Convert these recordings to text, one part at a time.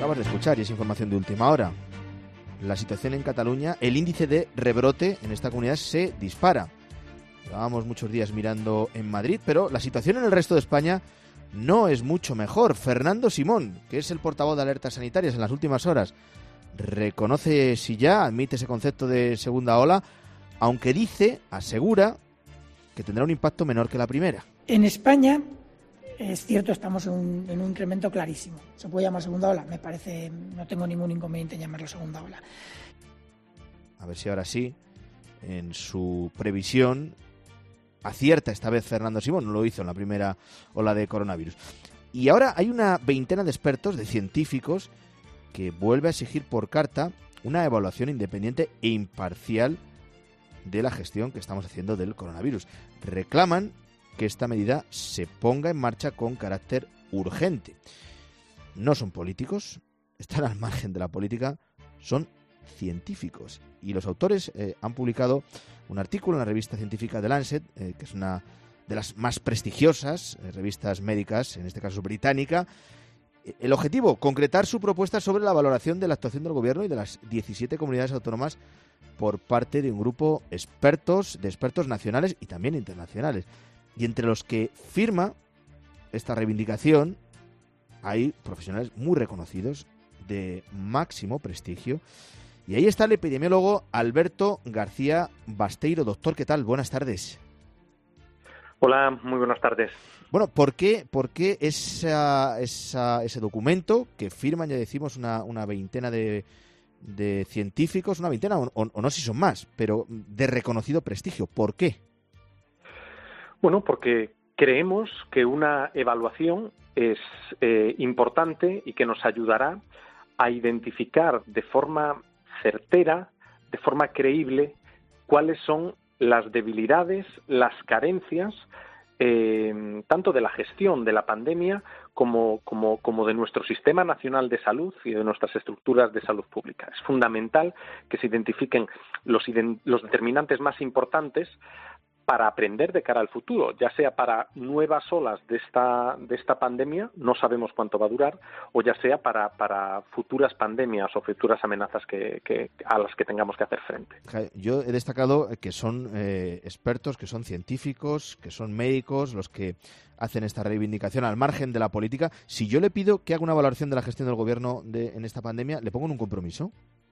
acabas de escuchar y es información de última hora. La situación en Cataluña, el índice de rebrote en esta comunidad se dispara. Llevábamos muchos días mirando en Madrid, pero la situación en el resto de España no es mucho mejor. Fernando Simón, que es el portavoz de alertas sanitarias en las últimas horas, reconoce si ya admite ese concepto de segunda ola, aunque asegura que tendrá un impacto menor que la primera. En España, es cierto, estamos en un incremento clarísimo. ¿Se puede llamar segunda ola? Me parece, no tengo ningún inconveniente en llamarlo segunda ola. A ver si ahora sí, en su previsión, acierta esta vez Fernando Simón, no lo hizo en la primera ola de coronavirus. Y ahora hay una veintena de expertos, de científicos, que vuelve a exigir por carta una evaluación independiente e imparcial de la gestión que estamos haciendo del coronavirus. Reclaman que esta medida se ponga en marcha con carácter urgente. No son políticos, están al margen de la política, son científicos. Y los autores han publicado un artículo en la revista científica The Lancet, que es una de las más prestigiosas revistas médicas, en este caso británica. El objetivo, concretar su propuesta sobre la valoración de la actuación del gobierno y de las 17 comunidades autónomas por parte de un grupo de expertos nacionales y también internacionales. Y entre los que firma esta reivindicación hay profesionales muy reconocidos, de máximo prestigio. Y ahí está el epidemiólogo Alberto García Basteiro. Doctor, ¿qué tal? Buenas tardes. Hola, muy buenas tardes. Bueno, ¿por qué ese documento que firman, ya decimos, una veintena de científicos, una veintena o no sé si son más, pero de reconocido prestigio? ¿Por qué? Bueno, porque creemos que una evaluación es importante y que nos ayudará a identificar de forma certera, de forma creíble, cuáles son las debilidades, las carencias, tanto de la gestión de la pandemia como de nuestro sistema nacional de salud y de nuestras estructuras de salud pública. Es fundamental que se identifiquen los determinantes más importantes para aprender de cara al futuro, ya sea para nuevas olas de esta pandemia, no sabemos cuánto va a durar, o ya sea para futuras pandemias o futuras amenazas a las que tengamos que hacer frente. Yo he destacado que son expertos, que son científicos, que son médicos los que hacen esta reivindicación al margen de la política. Si yo le pido que haga una valoración de la gestión del gobierno en esta pandemia, ¿le pongo en un compromiso?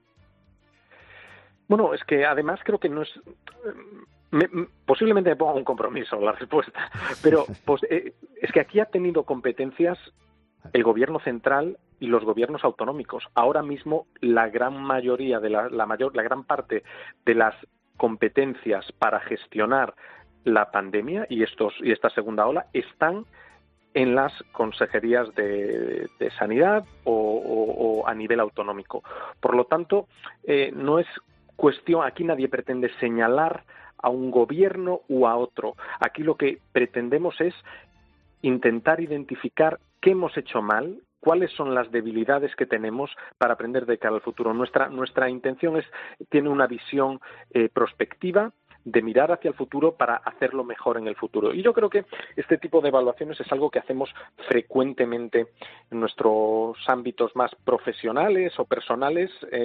Bueno, es que además creo que no es... posiblemente me ponga un compromiso la respuesta, pero pues, es que aquí ha tenido competencias el gobierno central y los gobiernos autonómicos. Ahora mismo la gran mayoría la gran parte de las competencias para gestionar la pandemia y esta segunda ola están en las consejerías de sanidad o a nivel autonómico. Por lo tanto, no es cuestión, aquí nadie pretende señalar a un gobierno u a otro. Aquí lo que pretendemos es intentar identificar qué hemos hecho mal, cuáles son las debilidades que tenemos para aprender de cara al futuro. Nuestra intención tiene una visión prospectiva, de mirar hacia el futuro para hacerlo mejor en el futuro. Y yo creo que este tipo de evaluaciones es algo que hacemos frecuentemente en nuestros ámbitos más profesionales o personales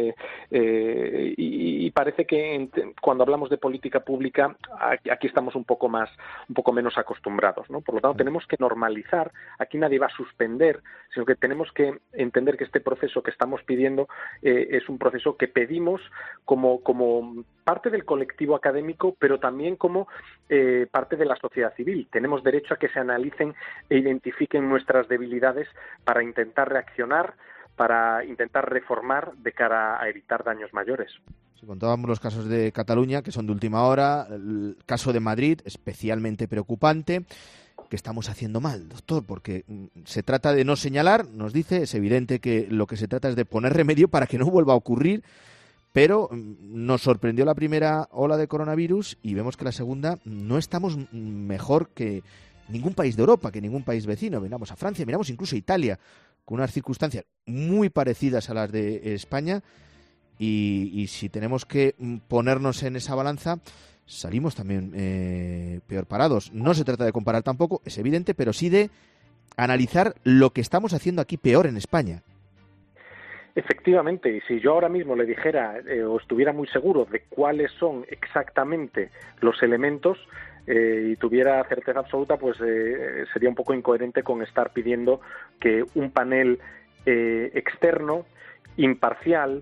y parece que cuando hablamos de política pública aquí estamos un poco menos acostumbrados, ¿no? Por lo tanto, tenemos que normalizar, aquí nadie va a suspender, sino que tenemos que entender que este proceso que estamos pidiendo es un proceso que pedimos como parte del colectivo académico, pero también como parte de la sociedad civil. Tenemos derecho a que se analicen e identifiquen nuestras debilidades para intentar reaccionar, para intentar reformar de cara a evitar daños mayores. Si contábamos los casos de Cataluña, que son de última hora, el caso de Madrid, especialmente preocupante. ¿Qué estamos haciendo mal, doctor? Porque se trata de no señalar, nos dice, es evidente que lo que se trata es de poner remedio para que no vuelva a ocurrir, pero nos sorprendió la primera ola de coronavirus y vemos que la segunda no estamos mejor que ningún país de Europa, que ningún país vecino. Miramos a Francia, miramos incluso a Italia, con unas circunstancias muy parecidas a las de España, y si tenemos que ponernos en esa balanza, salimos también peor parados. No se trata de comparar tampoco, es evidente, pero sí de analizar lo que estamos haciendo aquí peor en España. Efectivamente, y si yo ahora mismo le dijera o estuviera muy seguro de cuáles son exactamente los elementos y tuviera certeza absoluta, pues sería un poco incoherente con estar pidiendo que un panel externo, imparcial,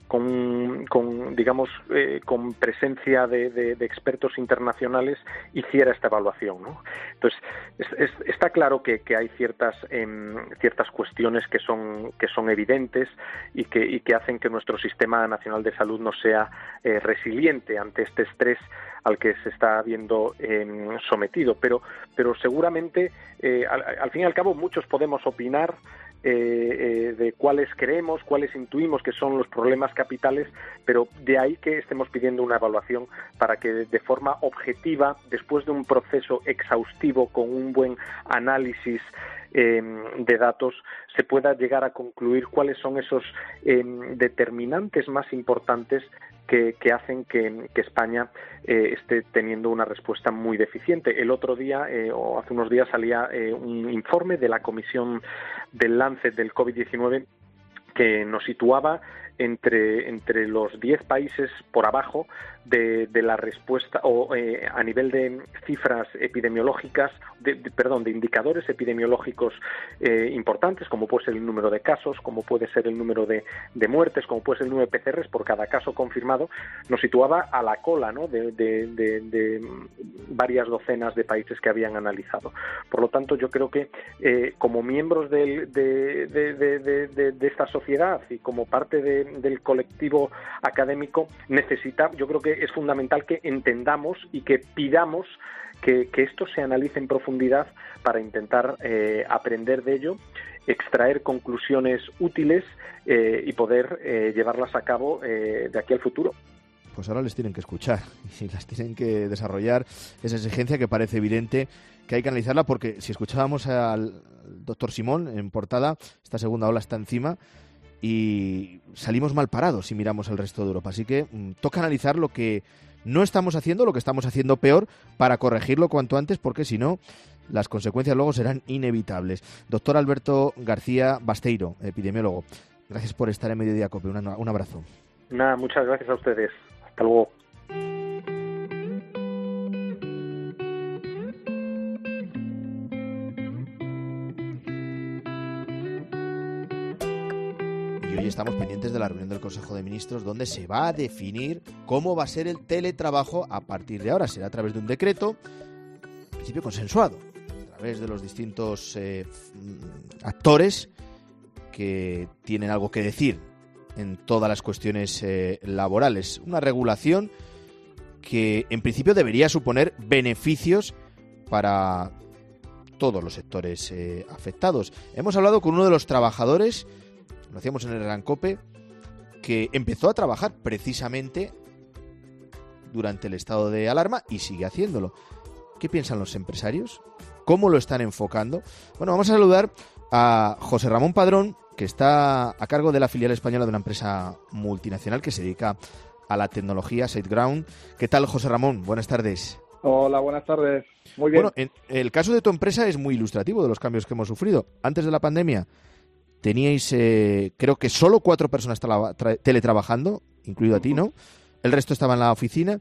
con presencia de expertos internacionales hiciera esta evaluación, ¿no? Entonces está claro que hay ciertas cuestiones que son evidentes y que hacen que nuestro sistema nacional de salud no sea resiliente ante este estrés al que se está viendo sometido, pero seguramente al fin y al cabo muchos podemos opinar de cuáles creemos, cuáles intuimos que son los problemas capitales, pero de ahí que estemos pidiendo una evaluación para que de forma objetiva, después de un proceso exhaustivo con un buen análisis de datos, se pueda llegar a concluir cuáles son esos determinantes más importantes que hacen que España esté teniendo una respuesta muy deficiente. El otro día, o hace unos días, salía un informe de la Comisión del Lancet del COVID-19 que nos situaba entre los 10 países por abajo de la respuesta o a nivel de cifras epidemiológicas, de indicadores epidemiológicos importantes, como puede ser el número de casos, como puede ser el número de muertes, como puede ser el número de PCRs por cada caso confirmado. Nos situaba a la cola, ¿no?, de varias docenas de países que habían analizado. Por lo tanto, yo creo que como miembros de esta sociedad y como parte del colectivo académico, yo creo que es fundamental que entendamos y que pidamos que esto se analice en profundidad para intentar aprender de ello, extraer conclusiones útiles y poder llevarlas a cabo de aquí al futuro. Pues ahora les tienen que escuchar y las tienen que desarrollar esa exigencia que parece evidente que hay que analizarla, porque si escuchábamos al doctor Simón en portada, esta segunda ola está encima y salimos mal parados si miramos al resto de Europa. Así que toca analizar lo que no estamos haciendo, lo que estamos haciendo peor, para corregirlo cuanto antes, porque si no, las consecuencias luego serán inevitables. Doctor Alberto García Basteiro, epidemiólogo, gracias por estar en Mediodía COPE. Un abrazo. Nada, muchas gracias a ustedes. Hasta luego. Y hoy estamos pendientes de la reunión del Consejo de Ministros, donde se va a definir cómo va a ser el teletrabajo a partir de ahora. Será a través de un decreto, en principio consensuado, a través de los distintos actores que tienen algo que decir en todas las cuestiones laborales. Una regulación que en principio debería suponer beneficios para todos los sectores afectados. Hemos hablado con uno de los trabajadores, lo hacíamos en el Gran COPE, que empezó a trabajar precisamente durante el estado de alarma y sigue haciéndolo. ¿Qué piensan los empresarios? ¿Cómo lo están enfocando? Bueno, vamos a saludar a José Ramón Padrón, que está a cargo de la filial española de una empresa multinacional que se dedica a la tecnología, SiteGround. ¿Qué tal, José Ramón? Buenas tardes. Hola, buenas tardes. Muy bien. Bueno, el caso de tu empresa es muy ilustrativo de los cambios que hemos sufrido. Antes de la pandemia teníais, creo que solo 4 personas teletrabajando, incluido a ti, ¿no? El resto estaba en la oficina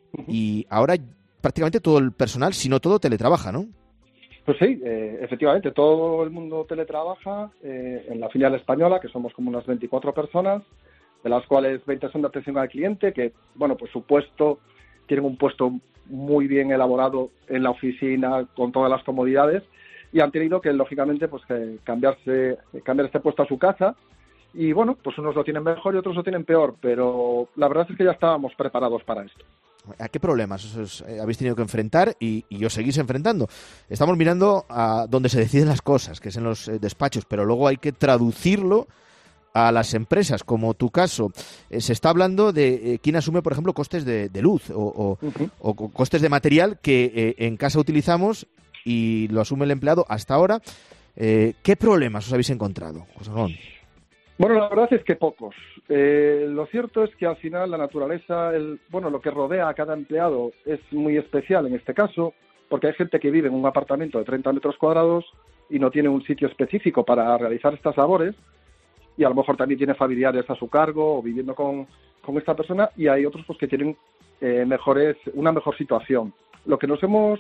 y ahora prácticamente todo el personal, si no todo, teletrabaja, ¿no? Pues sí, efectivamente, todo el mundo teletrabaja en la filial española, que somos como unas 24 personas, de las cuales 20 son de atención al cliente, que, bueno, pues su puesto, tienen un puesto muy bien elaborado en la oficina, con todas las comodidades, y han tenido que, lógicamente, pues cambiar este puesto a su casa, y bueno, pues unos lo tienen mejor y otros lo tienen peor, pero la verdad es que ya estábamos preparados para esto. ¿A qué problemas os habéis tenido que enfrentar y os seguís enfrentando? Estamos mirando a donde se deciden las cosas, que es en los despachos, pero luego hay que traducirlo a las empresas, como tu caso. Se está hablando de quién asume, por ejemplo, costes de luz o costes de material que en casa utilizamos y lo asume el empleado hasta ahora. ¿Qué problemas os habéis encontrado, José Ramón? Bueno, la verdad es que pocos. Lo cierto es que al final la naturaleza, lo que rodea a cada empleado es muy especial en este caso, porque hay gente que vive en un apartamento de 30 metros cuadrados y no tiene un sitio específico para realizar estas labores, y a lo mejor también tiene familiares a su cargo o viviendo con esta persona, y hay otros pues que tienen una mejor situación. Lo que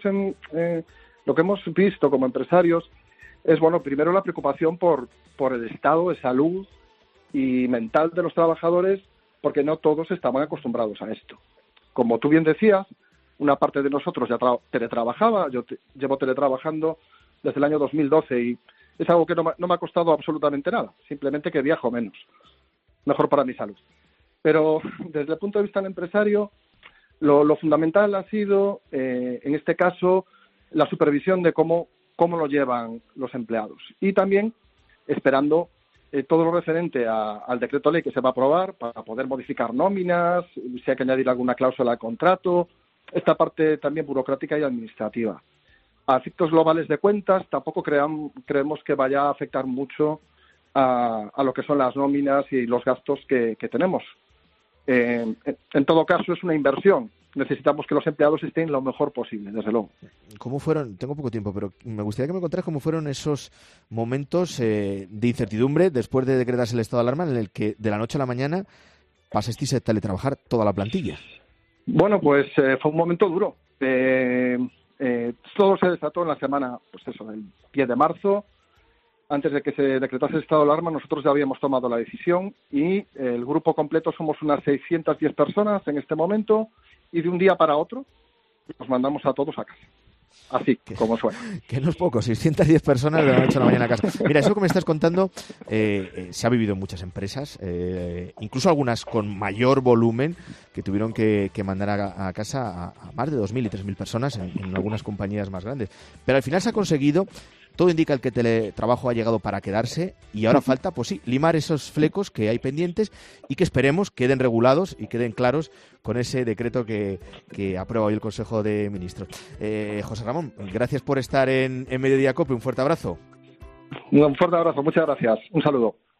hemos visto como empresarios es, bueno, primero la preocupación por el estado de salud y mental de los trabajadores, porque no todos estaban acostumbrados a esto. Como tú bien decías, una parte de nosotros ya teletrabajaba, yo llevo teletrabajando desde el año 2012 y es algo que no me ha costado absolutamente nada, simplemente que viajo menos, mejor para mi salud. Pero desde el punto de vista del empresario, lo fundamental ha sido, en este caso, la supervisión de cómo lo llevan los empleados. Y también esperando todo lo referente al decreto ley que se va a aprobar para poder modificar nóminas, si hay que añadir alguna cláusula de contrato, esta parte también burocrática y administrativa. A efectos globales de cuentas, tampoco creemos que vaya a afectar mucho a lo que son las nóminas y los gastos que tenemos. En todo caso, es una inversión. Necesitamos que los empleados estén lo mejor posible, desde luego. ¿Cómo fueron? Tengo poco tiempo, pero me gustaría que me contaras cómo fueron esos momentos de incertidumbre después de decretarse el estado de alarma, en el que de la noche a la mañana pasasteis a teletrabajar toda la plantilla. Bueno, pues fue un momento duro. Todo se desató en la semana, pues eso, del 10 de marzo. Antes de que se decretase el estado de alarma, nosotros ya habíamos tomado la decisión y el grupo completo somos unas 610 personas en este momento, y de un día para otro nos mandamos a todos a casa. Así, como suena. Que no es poco, 610 personas de la noche a la mañana a casa. Mira, eso que me estás contando se ha vivido en muchas empresas, incluso algunas con mayor volumen, que tuvieron que mandar a casa a más de 2.000 y 3.000 personas en algunas compañías más grandes. Pero al final se ha conseguido. Todo indica que el teletrabajo ha llegado para quedarse y ahora falta, pues sí, limar esos flecos que hay pendientes y que esperemos queden regulados y queden claros con ese decreto que aprueba hoy el Consejo de Ministros. José Ramón, gracias por estar en Mediodía Cope. Un fuerte abrazo. Un fuerte abrazo, muchas gracias. Un saludo.